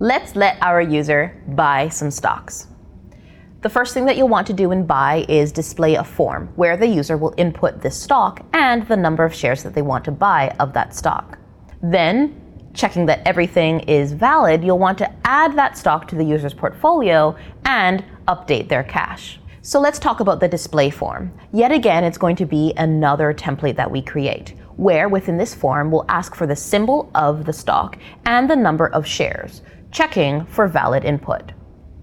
Let's let our user buy some stocks. The first thing that you'll want to do in buy is display a form where the user will input this stock and the number of shares that they want to buy of that stock. Then, checking that everything is valid, you'll want to add that stock to the user's portfolio and update their cash. So let's talk about the display form. Yet again, it's going to be another template that we create, where within this form, we'll ask for the symbol of the stock and the number of shares, checking for valid input.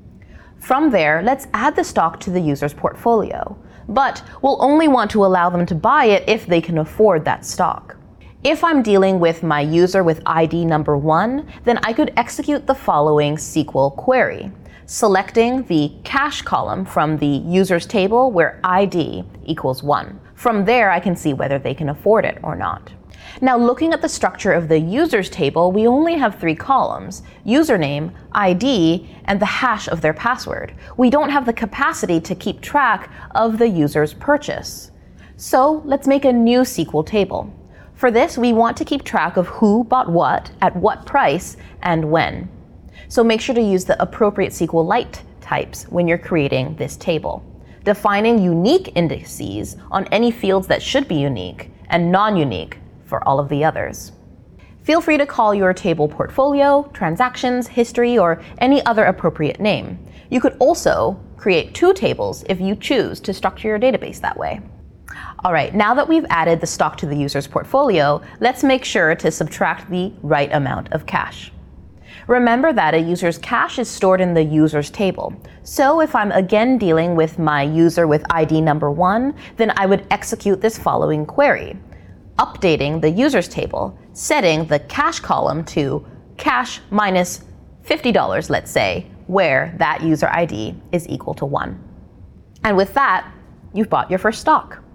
From there, let's add the stock to the user's portfolio, but we'll only want to allow them to buy it if they can afford that stock. If I'm dealing with my user with ID number 1, then I could execute the following SQL query, selecting the cash column from the user's table where ID equals 1. From there, I can see whether they can afford it or not. Now, looking at the structure of the users table, we only have 3 columns: username, ID, and the hash of their password. We don't have the capacity to keep track of the user's purchase. So let's make a new SQL table. For this, we want to keep track of who bought what, at what price, and when. So make sure to use the appropriate SQLite types when you're creating this table, defining unique indices on any fields that should be unique and non-unique for all of the others. Feel free to call your table portfolio, transactions, history, or any other appropriate name. You could also create 2 tables if you choose to structure your database that way. All right, now that we've added the stock to the user's portfolio, let's make sure to subtract the right amount of cash. Remember that a user's cash is stored in the user's table. So if I'm again dealing with my user with ID number 1, then I would execute this following query, updating the user's table, setting the cash column to cash minus $50, let's say, where that user ID is equal to 1. And with that, you've bought your first stock.